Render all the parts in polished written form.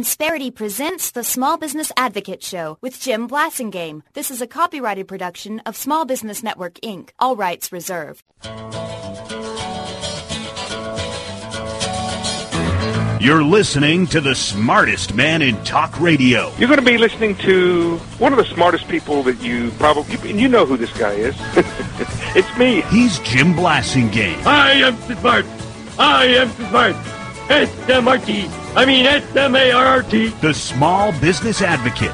Insperity presents the Small Business Advocate Show with Jim Blasingame. This is a copyrighted production of Small Business Network, Inc. All rights reserved. You're listening to the smartest man in talk radio. You're going to be listening to one of the smartest people that you know who this guy is. It's me. He's Jim Blasingame. I am smart. I am smart. S-M-R-T. I mean S-M-A-R-R-T. The Small Business Advocate.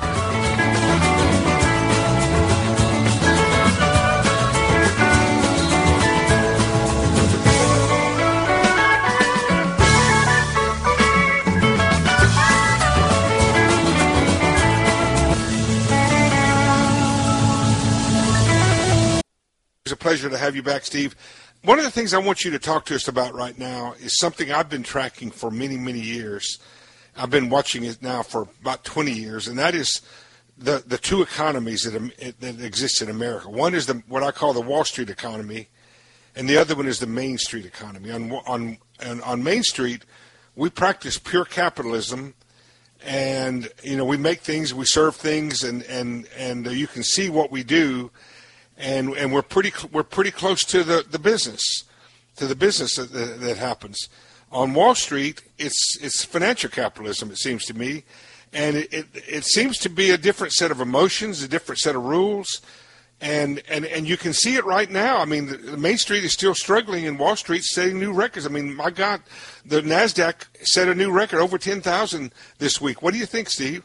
It's a pleasure to have you back, Steve. One of the things I want you to talk to us about right now is something I've been tracking for many, many years. I've been watching it now for about 20 years, and that is the two economies that exist in America. One is what I call the Wall Street economy, and the other one is the Main Street economy. On Main Street, we practice pure capitalism, and we make things, we serve things, and you can see what we do. And we're pretty close to the business, that happens. On Wall Street, it's financial capitalism, it seems to me, and it seems to be a different set of emotions, a different set of rules, and you can see it right now. I mean, the Main Street is still struggling, and Wall Street's setting new records. I mean, my God, the NASDAQ set a new record, over 10,000 this week. What do you think, Steve?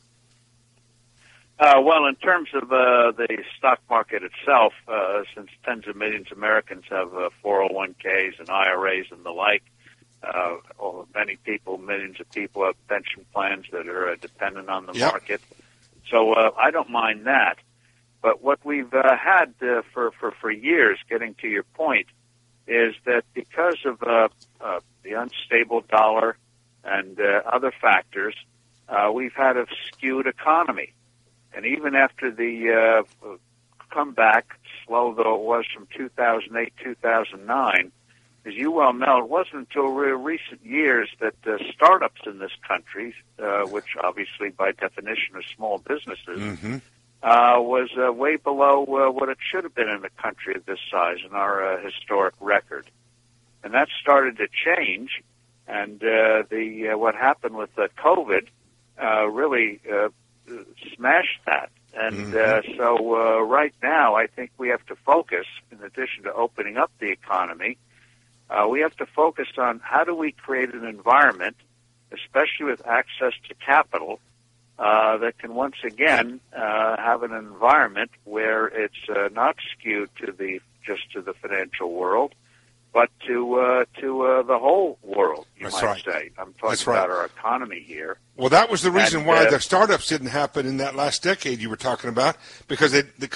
Well, in terms of the stock market itself, since tens of millions of Americans have 401ks and IRAs and the like, many people, millions of people have pension plans that are dependent on the market. So I don't mind that. But what we've had for years, getting to your point, is that because of the unstable dollar and other factors, we've had a skewed economy. And even after the comeback, slow though it was from 2008, 2009, as you well know, it wasn't until recent years that startups in this country, which obviously by definition are small businesses, was way below what it should have been in a country of this size in our historic record. And that started to change, and what happened with COVID really smashed that. And so right now, I think we have to focus, in addition to opening up the economy, we have to focus on how do we create an environment, especially with access to capital, that can once again have an environment where it's not skewed to just to the financial world, but to the whole world, you might say. I'm talking about our economy here. Well, that was the reason why the startups didn't happen in that last decade you were talking about, because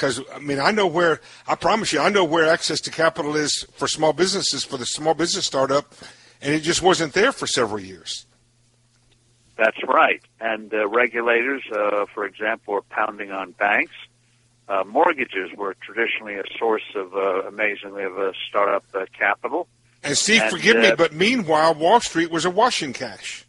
I promise you, I know where access to capital is for small businesses, for the small business startup, and it just wasn't there for several years. That's right. And regulators, for example, are pounding on banks. Mortgages were traditionally a source of, amazingly, of a startup capital. And Steve, forgive me, but meanwhile, Wall Street was awash in cash.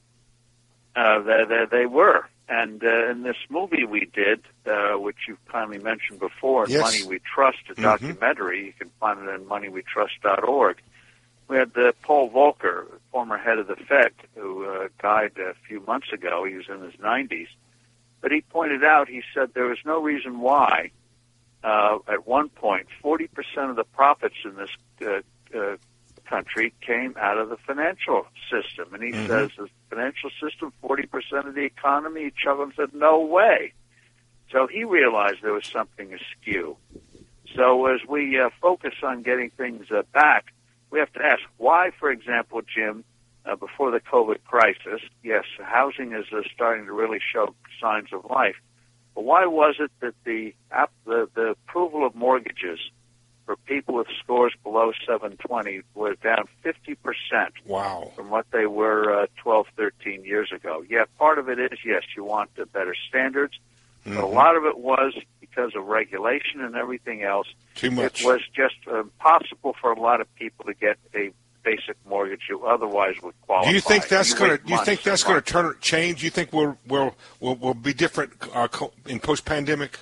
They were. And in this movie we did, which you kindly mentioned before, Money We Trust, a documentary, you can find it on moneywetrust.org. We had Paul Volcker, former head of the Fed, who died a few months ago. He was in his 90s. But he pointed out, he said there was no reason why, at one point, 40% of the profits in this country came out of the financial system. And he says, the financial system, 40% of the economy? Each of them said, no way. So he realized there was something askew. So as we focus on getting things back, we have to ask why, for example, Jim, before the COVID crisis, yes, housing is starting to really show signs of life. But why was it that the approval of mortgages for people with scores below 720 was down 50%? Wow. From what they were 12, 13 years ago? Yeah, part of it is, yes, you want better standards. But a lot of it was because of regulation and everything else. Too much. It was just impossible for a lot of people to get a basic mortgage you otherwise would qualify. Do you think that's going to? Do you think that's going to change? Do you think we'll be different in post-pandemic?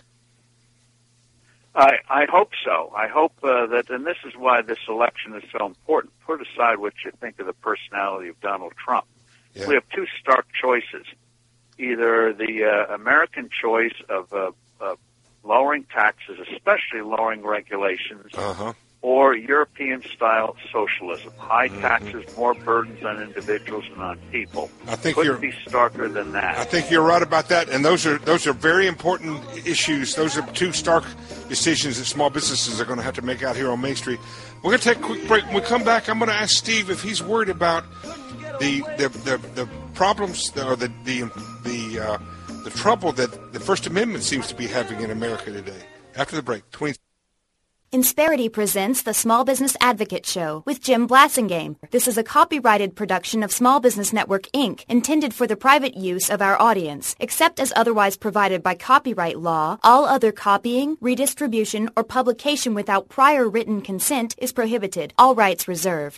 I hope so. I hope that, and this is why this election is so important. Put aside what you think of the personality of Donald Trump. Yeah. We have two stark choices: either the American choice of lowering taxes, especially lowering regulations, or European-style socialism. High taxes, more burdens on individuals and on people. I think couldn't be starker than that. I think you're right about that, and those are very important issues. Those are two stark decisions that small businesses are going to have to make out here on Main Street. We're going to take a quick break. When we come back, I'm going to ask Steve if he's worried about the problems or the trouble that the First Amendment seems to be having in America today. After the break, Insperity presents the Small Business Advocate Show with Jim Blasingame. This is a copyrighted production of Small Business Network, Inc., intended for the private use of our audience. Except as otherwise provided by copyright law, all other copying, redistribution, or publication without prior written consent is prohibited. All rights reserved.